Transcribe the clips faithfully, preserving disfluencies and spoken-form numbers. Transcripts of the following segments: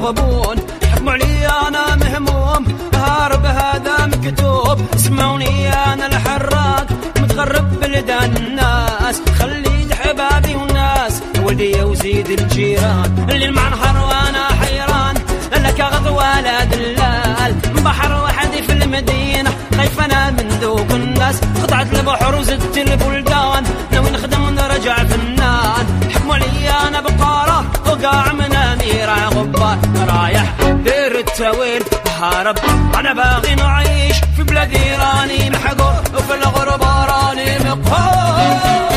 الغبون، حكموا علي انا مهموم هارب هذا مكتوب. اسمعوني انا الحراق متغرب بلدان الناس، خليت حبابي والناس ولدي وزيد الجيران. اللي المعنهر وانا حيران لك غضوة لا دلال، بحر وحدي في المدينة خايف انا من ذوق الناس. قطعت البحر وزدت البلدان ناوي نخدم ونرجع فنان. حكموا علي انا بقارة وقاع من امير غبار، رايح دير التويل هارب انا باغي نعيش في بلادي راني محقور وفي الغربة راني مقهور.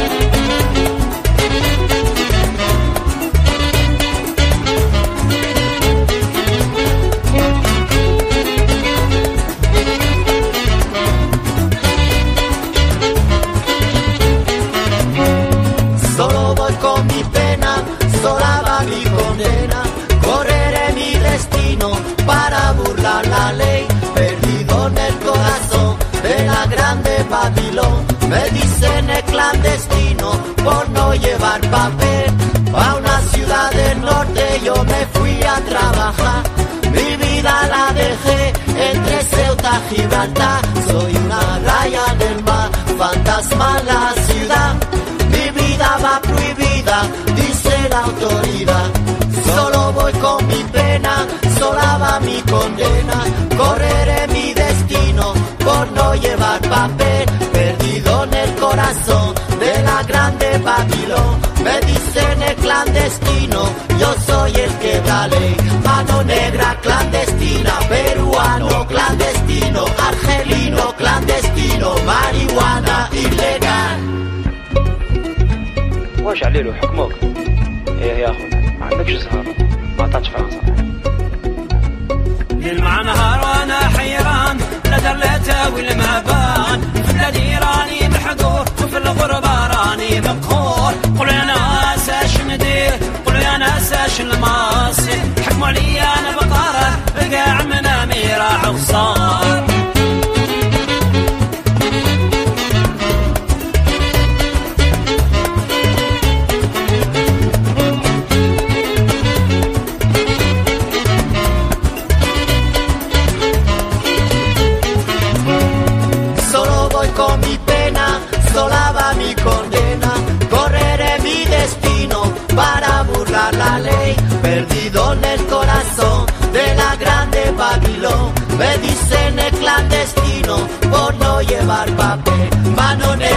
Sola va mi condena, correré mi destino para burlar la ley. Perdido en el corazón de la grande Babilón, me dicen el clandestino por no llevar papel. A una ciudad del norte yo me fui a trabajar, mi vida la dejé entre Ceuta y Gibraltar. Soy una raya en el mar, fantasma en la ciudad. Mi vida va prohibida, dice la autoridad. Solo voy con mi pena, sola va mi condena. Correré mi destino por no llevar papel. Perdido en el corazón de la grande Babilón, me dicen el clandestino, yo soy el que da ley. Mano negra clandestina, peruano clandestino, argelino clandestino, marihuana ilegal. واش عليلو حكموك؟ ايه يا اخو ما عندكش سهر ما عطاتش فرنسا. للمعنهر وانا حيران لا درلته والمبان، في بلادي راني محقور وفي الغربة راني مقهور. قولوا يا ناس اش ندير، قولوا يا ناس اش الماصير. حكموا علي انا بقارة قاع من امير عقصار. Con mi pena, sola va mi condena. Correré mi destino para burlar la ley. Perdido en el corazón de la grande Babilón, me dicen el clandestino por no llevar papel. Mano negra